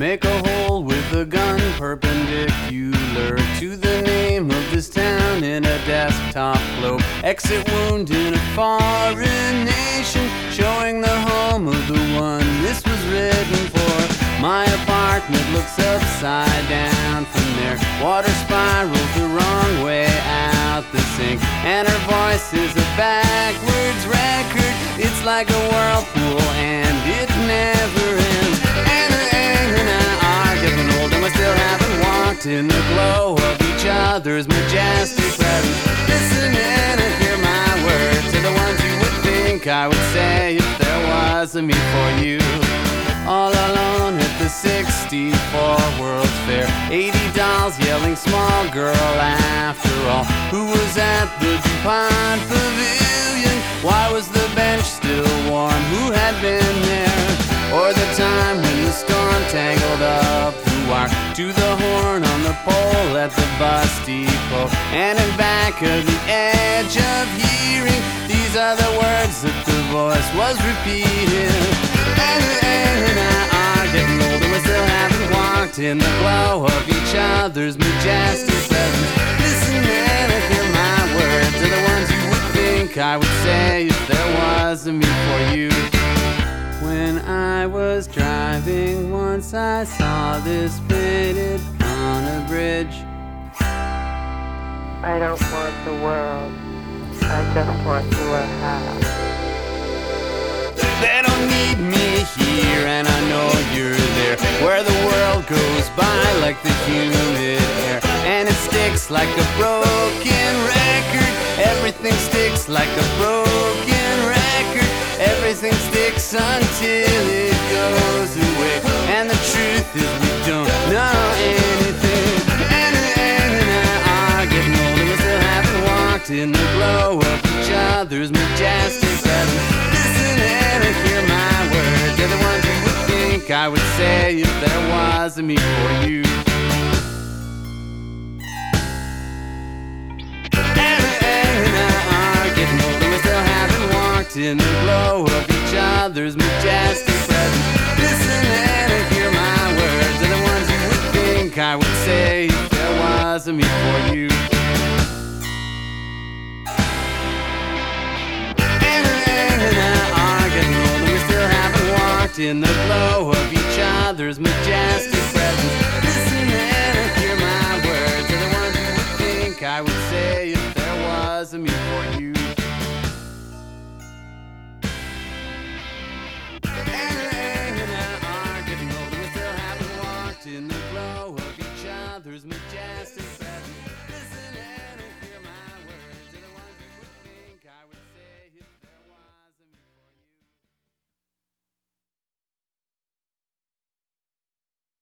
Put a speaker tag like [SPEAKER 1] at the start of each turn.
[SPEAKER 1] Make a hole with a gun perpendicular to the name of this town in a desktop globe. Exit wound in a foreign nation, showing the home of the one this was written for. My apartment looks upside down from there. Water spirals the wrong way out the sink, and her voice is a backwards record. It's like a whirlpool and it never ends. And I are getting old and we still haven't walked in the glow of each other's majestic presence. Listen in and hear my words are the ones you would think I would say if there was a me for you. All alone at the 64 World's Fair, 80 dolls yelling small girl after all. Who was at the DuPont Pavilion? Why was the bench still warm? Who had been there? Or the time when the storm tangled up the wire to the horn on the pole at the bus depot. And in back of the edge of hearing, these are the words that the voice was repeating. And I are getting old and we still haven't walked in the glow of each other's majestic presence. Listen and hear my words are the ones you would think I would say if there was a me for you. When I was driving once I saw this painted on a bridge.
[SPEAKER 2] I don't want the world, I just want your house.
[SPEAKER 1] They don't need me here and I know you're there, where the world goes by like the humid air, and it sticks like a broken record. Everything sticks like a broken record. Everything sticks until it goes away, and the truth is we don't know anything. And I are getting old and we still haven't walked in the glow of each other's majestic presence. Listen and hear my words, they're the ones you would think I would say if there was a me for you. In the glow of each other's majestic presence. Listen and hear my words are the ones you would think I would say if there was a me for you. And I are getting old and we still haven't walked in the glow of each other's majestic presence. Listen and hear my words are the ones you would think I would say if there was a me for you.